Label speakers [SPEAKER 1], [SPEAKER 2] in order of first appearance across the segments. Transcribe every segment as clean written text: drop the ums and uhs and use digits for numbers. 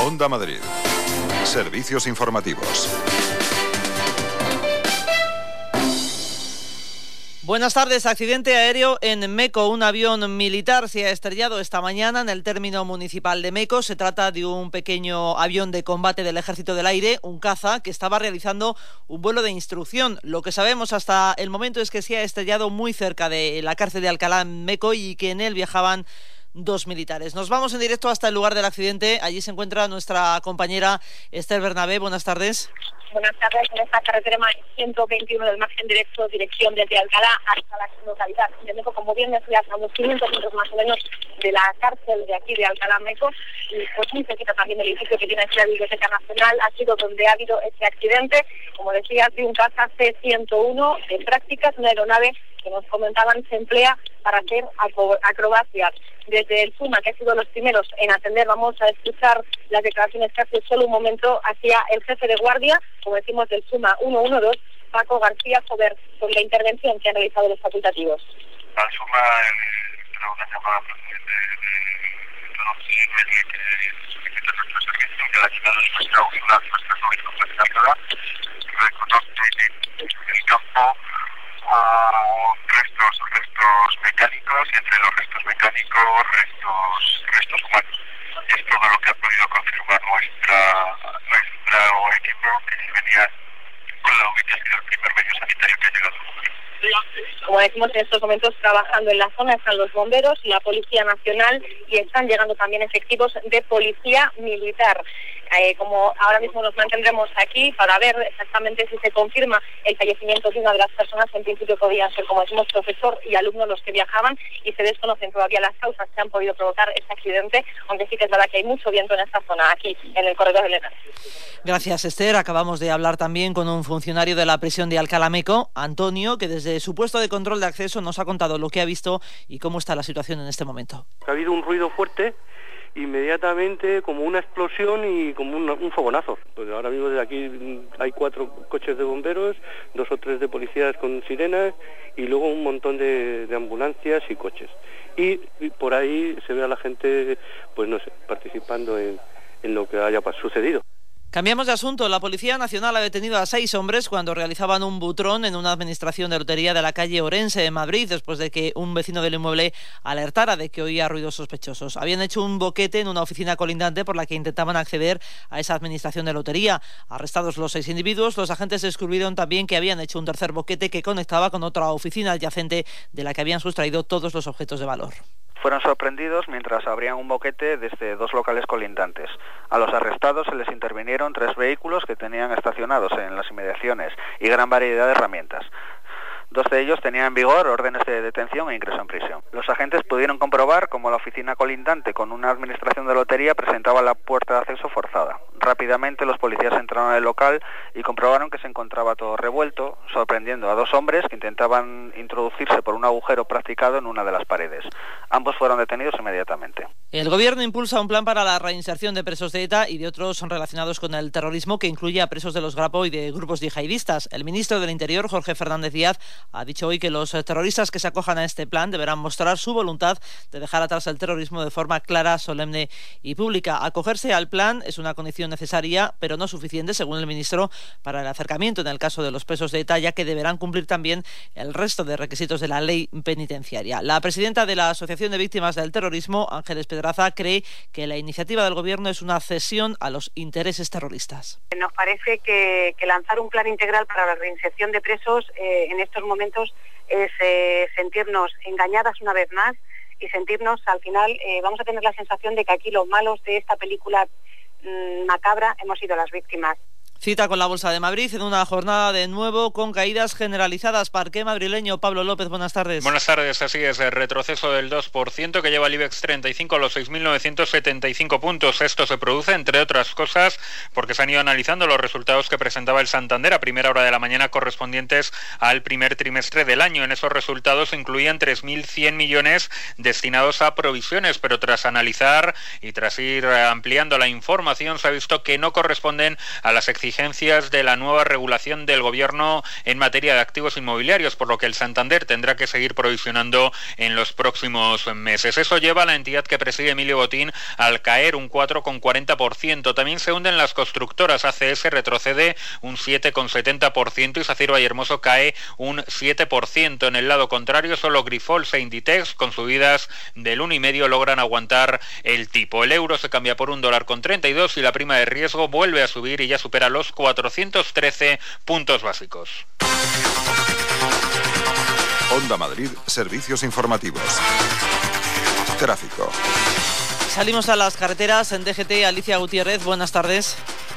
[SPEAKER 1] Onda Madrid. Servicios informativos.
[SPEAKER 2] Buenas tardes. Accidente aéreo en Meco. Un avión militar se ha estrellado esta mañana en el término municipal de Meco. Se trata de un pequeño avión de combate del Ejército del Aire, un caza, que estaba realizando un vuelo de instrucción. Lo que sabemos hasta el momento es que se ha estrellado muy cerca de la cárcel de Alcalá en Meco y que en él viajaban 2 militares. Nos vamos en directo hasta el lugar del accidente. Allí se encuentra nuestra compañera Esther Bernabé. Buenas tardes.
[SPEAKER 3] Buenas tardes. En esta carretera 121 del margen directo, dirección desde Alcalá hasta la localidad de Meco, como bien decías, a unos 500 metros más o menos de la cárcel de aquí de Alcalá Meco, y pues muy cerquita también del edificio que tiene la Biblioteca Nacional, ha sido donde ha habido este accidente, como decías, de un caza C-101 de prácticas, una aeronave que nos comentaban se emplea para hacer acrobacias. Desde el SUMA, que ha sido los primeros en atender, vamos a escuchar las declaraciones que hace solo un momento hacía el jefe de guardia, como decimos, del SUMA 112, Paco García Jover, sobre la intervención que han realizado los facultativos.
[SPEAKER 4] Al SUMA era una llamada procedente de los niveles que solicita nuestro servicio, que la llegada de nuestra unidad, nuestra comunicación, reconoce en el campo restos mecánicos, y entre los restos mecánicos restos humanos. Es todo lo que ha podido confirmar nuestro equipo, que venía con la ubicación del primer medio sanitario que ha llegado.
[SPEAKER 3] Como decimos, en estos momentos trabajando en la zona están los bomberos, la Policía Nacional, y están llegando también efectivos de Policía Militar. Como ahora mismo nos mantendremos aquí para ver exactamente si se confirma el fallecimiento de una de las personas. En principio podían ser, como decimos, profesor y alumno los que viajaban, y se desconocen todavía las causas que han podido provocar este accidente, aunque sí que es verdad que hay mucho viento en esta zona, aquí en el corredor del Henares.
[SPEAKER 2] Gracias, Esther. Acabamos de hablar también con un funcionario de la prisión de Alcalá Meco, Antonio, que desde su puesto de control de acceso nos ha contado lo que ha visto y cómo está la situación en este momento.
[SPEAKER 5] Ha habido un ruido fuerte, inmediatamente como una explosión y como un fogonazo. Pues ahora mismo desde aquí hay 4 coches de bomberos, 2 o 3 de policías con sirenas, y luego un montón de ambulancias y coches. Y por ahí se ve a la gente, pues no sé, participando en lo que haya sucedido.
[SPEAKER 2] Cambiamos de asunto. La Policía Nacional ha detenido a 6 hombres cuando realizaban un butrón en una administración de lotería de la calle Orense de Madrid, después de que un vecino del inmueble alertara de que oía ruidos sospechosos. Habían hecho un boquete en una oficina colindante por la que intentaban acceder a esa administración de lotería. Arrestados los 6 individuos, los agentes descubrieron también que habían hecho un tercer boquete que conectaba con otra oficina adyacente de la que habían sustraído todos los objetos de valor.
[SPEAKER 6] Fueron sorprendidos mientras abrían un boquete desde 2 locales colindantes. A los arrestados se les intervinieron 3 vehículos que tenían estacionados en las inmediaciones y gran variedad de herramientas. 2 de ellos tenían en vigor órdenes de detención e ingreso en prisión. Los agentes pudieron comprobar cómo la oficina colindante con una administración de lotería presentaba la puerta de acceso forzada. Rápidamente los policías entraron al local y comprobaron que se encontraba todo revuelto, sorprendiendo a 2 hombres que intentaban introducirse por un agujero practicado en una de las paredes. Ambos fueron detenidos inmediatamente.
[SPEAKER 2] El Gobierno impulsa un plan para la reinserción de presos de ETA y de otros relacionados con el terrorismo que incluye a presos de los Grapo y de grupos yihadistas. El ministro del Interior, Jorge Fernández Díaz, ha dicho hoy que los terroristas que se acojan a este plan deberán mostrar su voluntad de dejar atrás el terrorismo de forma clara, solemne y pública. Acogerse al plan es una condición necesaria, pero no suficiente, según el ministro, para el acercamiento en el caso de los presos de ETA, ya que deberán cumplir también el resto de requisitos de la ley penitenciaria. La presidenta de la Asociación de Víctimas del Terrorismo, Ángeles Pedraza, cree que la iniciativa del Gobierno es una cesión a los intereses terroristas.
[SPEAKER 7] Nos parece que lanzar un plan integral para la reinserción de presos en estos momentos es sentirnos engañadas una vez más y sentirnos, al final, vamos a tener la sensación de que aquí los malos de esta película macabra hemos sido las víctimas.
[SPEAKER 2] Cita con la Bolsa de Madrid en una jornada de nuevo con caídas generalizadas. Parqué madrileño. Pablo López, buenas tardes.
[SPEAKER 8] Buenas tardes, así es, el retroceso del 2% que lleva el IBEX 35 a los 6.975 puntos. Esto se produce, entre otras cosas, porque se han ido analizando los resultados que presentaba el Santander a primera hora de la mañana correspondientes al primer trimestre del año. En esos resultados incluían 3.100 millones destinados a provisiones, pero tras analizar y tras ir ampliando la información se ha visto que no corresponden a las exigencias exigencias de la nueva regulación del Gobierno en materia de activos inmobiliarios, por lo que el Santander tendrá que seguir provisionando en los próximos meses. Eso lleva a la entidad que preside Emilio Botín al caer un 4,40%. También se hunden las constructoras. ACS retrocede un 7,70% y SACIR Vallehermoso cae un 7%. En el lado contrario, solo Grifols e Inditex, con subidas del 1,5%, logran aguantar el tipo. El euro se cambia por $1,32 y la prima de riesgo vuelve a subir y ya supera los 413 puntos básicos.
[SPEAKER 1] Onda Madrid, servicios informativos. Tráfico.
[SPEAKER 2] Salimos a las carreteras en DGT. Alicia Gutiérrez, buenas tardes.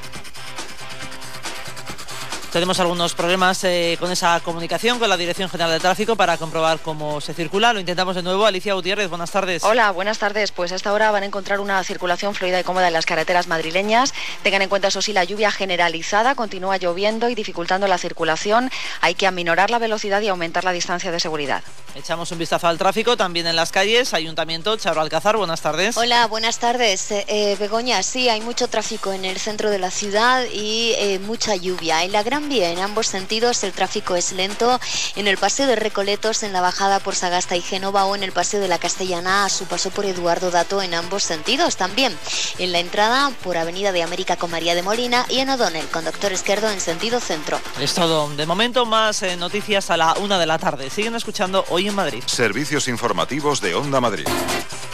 [SPEAKER 2] Tenemos algunos problemas con esa comunicación con la Dirección General de Tráfico para comprobar cómo se circula. Lo intentamos de nuevo. Alicia Gutiérrez, buenas tardes.
[SPEAKER 9] Hola, buenas tardes. Pues a esta hora van a encontrar una circulación fluida y cómoda en las carreteras madrileñas. Tengan en cuenta, eso sí, la lluvia generalizada. Continúa lloviendo y dificultando la circulación. Hay que aminorar la velocidad y aumentar la distancia de seguridad.
[SPEAKER 2] Echamos un vistazo al tráfico también en las calles. Ayuntamiento, Charo Alcázar, buenas tardes.
[SPEAKER 10] Hola, buenas tardes. Begoña, sí, hay mucho tráfico en el centro de la ciudad y mucha lluvia. En la Gran Vía, en ambos sentidos, el tráfico es lento. En el paseo de Recoletos, en la bajada por Sagasta y Génova, o en el paseo de la Castellana a su paso por Eduardo Dato, en ambos sentidos. También en la entrada por Avenida de América con María de Molina y en O'Donnell, conductor izquierdo en sentido centro.
[SPEAKER 2] Es todo. De momento, más noticias a la 1 de la tarde. Siguen escuchando Hoy en Madrid.
[SPEAKER 1] Servicios informativos de Onda Madrid.